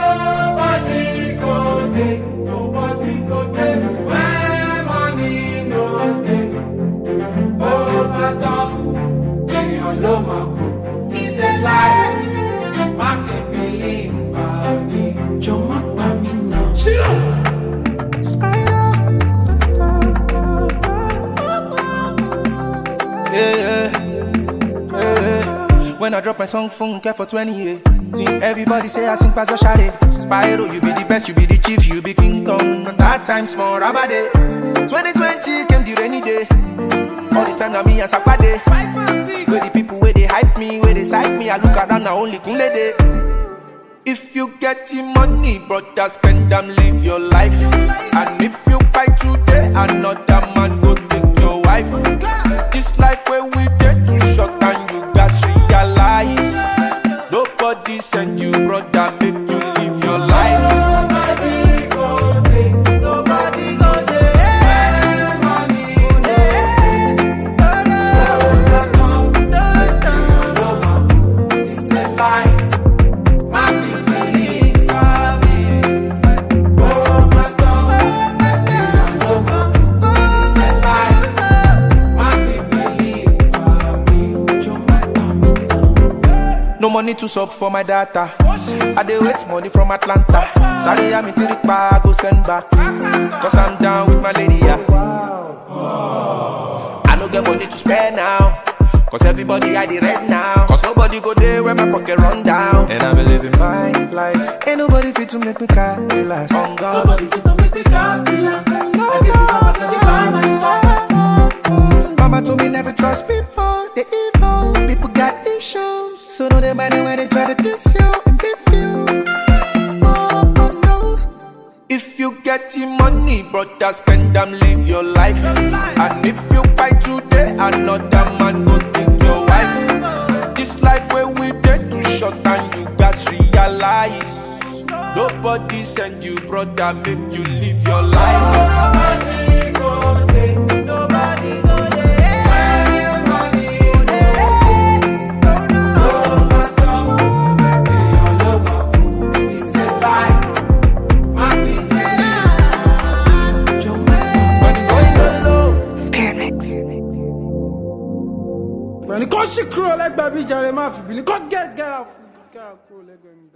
Nobody go there, nobody go there. Where money no dey. Oh, my dog, you know my cool. It's a lie, my can't believe me. Joe McBammy now. Spider. Yeah. When I drop my song, phone kept for 20 years. Everybody say I sing past your shade. Spyro, you be the best, you be the chief, you be King Kong. Cause that time small, rubber day. 2020 came the rainy day. All the time now me and Sakpade. 5 and 6. Where the people where they hype me, where they psych me, I look around now only Kunle day. If you get the money, brother, spend them, live your life. And if you buy today, another man go take your wife. This life where we get too short and you guys realize. Nobody send you, brother, make you live your life. Nobody go there, nobody go there. Where money go there. It's a lie. My people believe me. Oh my God, it's a lie. My people believe me. No money to sub for my data. I dey wait money from Atlanta. Sorry, I'm in Tirikpa, I go send back. Cause I'm down with my lady, yeah. I don't get money to spend now. Cause everybody I the red now. Cause nobody go there when my pocket run down. And I be living my life. Ain't nobody fit to make me cry, relax. On God. Nobody fit to make me calm, relax. I get it from my by my side. Mama told me never trust people, they evil. People got issues, so no they mind when they try to diss you and beef you. Oh no. If you get the money, brother, spend them, live your life. And if you buy today, another man go take your wife. This life where we get too short and you guys realize. Nobody send you, brother, make you live your life. Nobody go there, nobody go there. Where money go there. No matter it's a lie. My people Spirit Mix. When you call she cruel like baby Jerry Murphy, you can't get out.